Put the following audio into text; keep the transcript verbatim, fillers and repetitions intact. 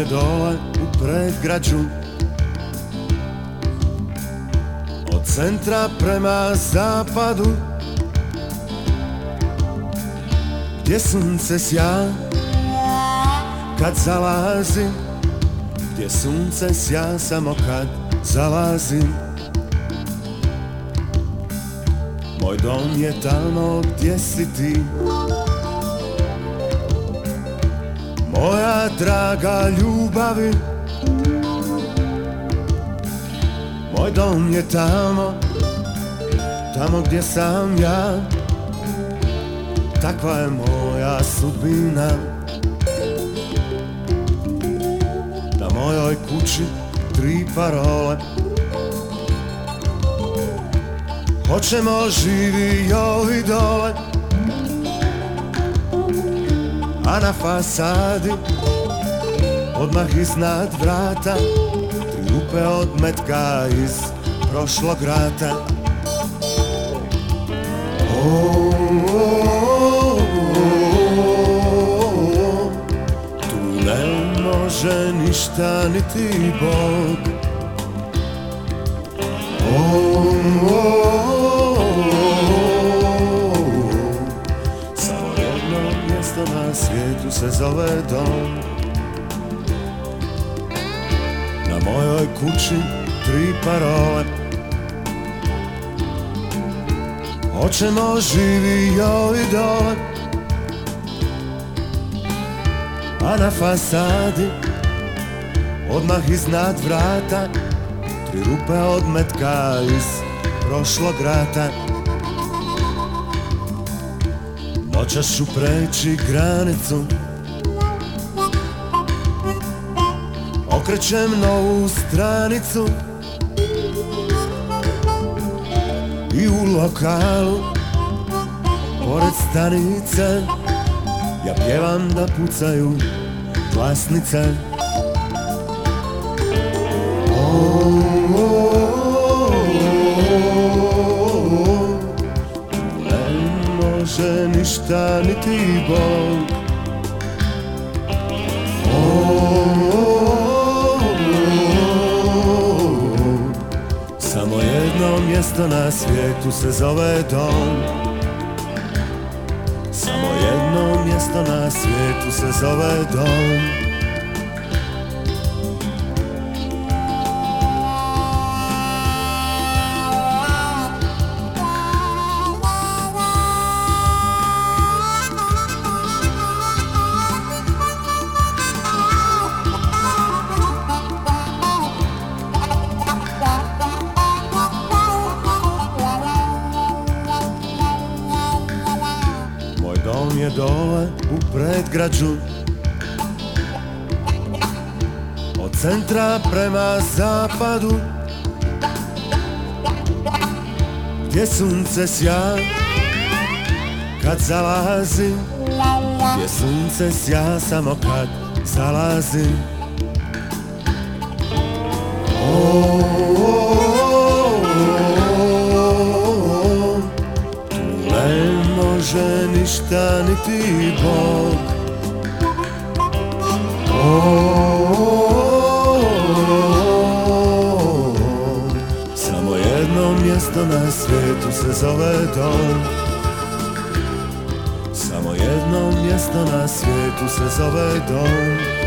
dole u predgrađu, od centra prema zapadu, gdje sunce sja kad zalazi, gdje sunce sja samo kad zalazi. Moj dom je tamo gdje si ti, moja draga ljubavi. Moj dom je tamo, tamo gdje sam ja, takva je moja sudbina. Na mojoj kući tri parole, hoćemo živi ovi dole. A na fasadi, odmah iznad vrata, tri rupe od metka iz prošlog rata. Oh, oh, oh, oh, tu ne može ništa niti Bog. Oh, oh, oh, oh, samo jedno mjesto na svijetu se zove dom. Na mojoj kući tri parole, hoćemo živi ovi dole. A na fasadi, odmah iznad vrata, tri rupe od metka iz prošlog rata. Noćas ću preći granicu, okrećem novu stranicu i u lokalu pored stanice ja pjevam da pucaju glasnice. Oh, oh, oh, oh, ne može ništa niti Bog. Oh, oh, oh, samo jedno mjesto na svijetu se zove dom. Samo jedno mjesto na svijetu se zove dom. Dom je dole u predgrađu, od centra prema zapadu, gdje sunce sja kad zalazi, gdje sunce sja samo kad zalazi. Oh, oh, može ništa niti Bog. Oh, oh, oh, samo jedno mjesto na svijetu se zove dom. Samo jedno mjesto na svijetu se zove dom.